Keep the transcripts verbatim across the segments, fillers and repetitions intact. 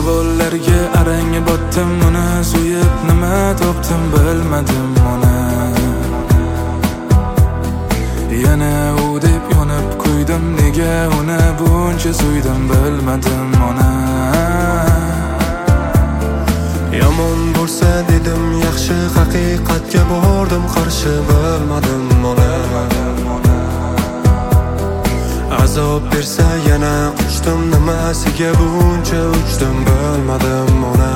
savollarga arang botdim, uni suyib nima topdim bilmadim ona. Yana u deb yonib qo'ydim, nega uni buncha suydim bilmadim ona. Yomon bo'lsa dedim yaxshi, haqiqatga bordim qarshi bilmadim ona. Azob bersa yana quchdim, nimasiga buncha uchdim bilmadim ona.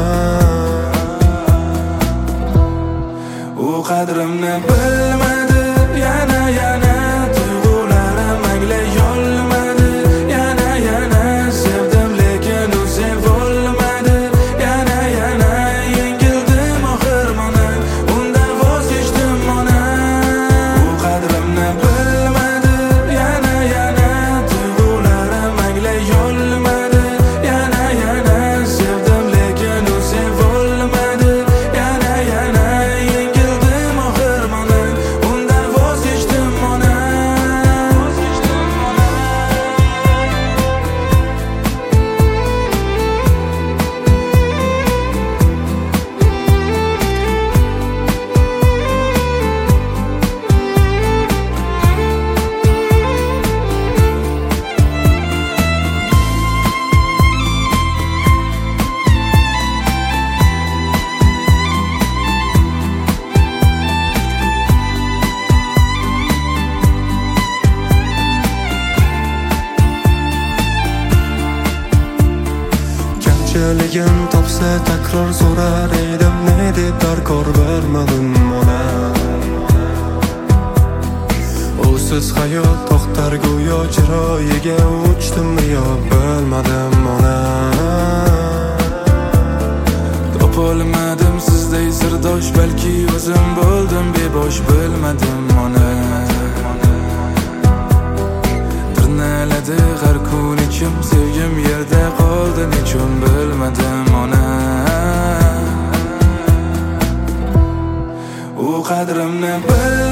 U qadrimni bilmadi, yana yana tuyg'ularim anglay olmadi. Yana yana sevdim lekin u sevolmadi. Yana yana yengildim oxir mana, undan voz kechdim ona. U qadrimni bilmadi, yana yana tuyg'ularim anglay olmadi. Yana yana sevdim lekin u sevolmadi. Yana yana yengildim oxir mana, undan voz kechdim ona. Kamchiligim topsa takror so'rar edim, ne deb darkor bilmadim ona. Usiz hayot to'xtar go'yo, chiroyiga uchdim yo bilmadim ona. Topolmadim sizday sirdosh, balki o'zim bo'ldim bebosh bilmadim ona. Tirnaladi har kun ichim, sevgim yerda qoldi nechun bilmadim ona. U qadrimni bil